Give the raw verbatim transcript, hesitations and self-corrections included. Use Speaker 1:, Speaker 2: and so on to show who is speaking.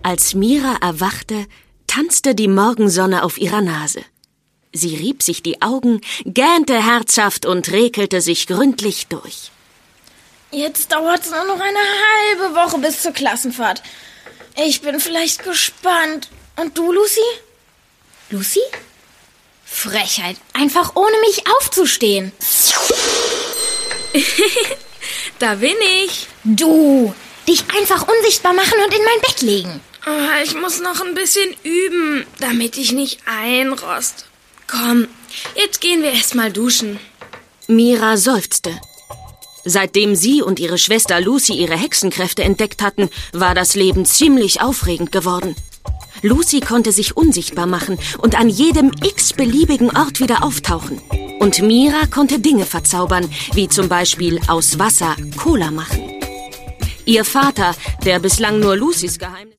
Speaker 1: Als Mira erwachte, tanzte die Morgensonne auf ihrer Nase. Sie rieb sich die Augen, gähnte herzhaft und räkelte sich gründlich durch.
Speaker 2: Jetzt dauert es nur noch eine halbe Woche bis zur Klassenfahrt. Ich bin vielleicht gespannt. Und du, Lucy? Lucy? Frechheit, einfach ohne mich aufzustehen.
Speaker 3: Da bin ich.
Speaker 2: Du, dich einfach unsichtbar machen und in mein Bett legen.
Speaker 3: Oh, ich muss noch ein bisschen üben, damit ich nicht einrost. Komm, jetzt gehen wir erst mal duschen.
Speaker 1: Mira seufzte. Seitdem sie und ihre Schwester Lucy ihre Hexenkräfte entdeckt hatten, war das Leben ziemlich aufregend geworden. Lucy konnte sich unsichtbar machen und an jedem x-beliebigen Ort wieder auftauchen. Und Mira konnte Dinge verzaubern, wie zum Beispiel aus Wasser Cola machen. Ihr Vater, der bislang nur Lucys Geheimnis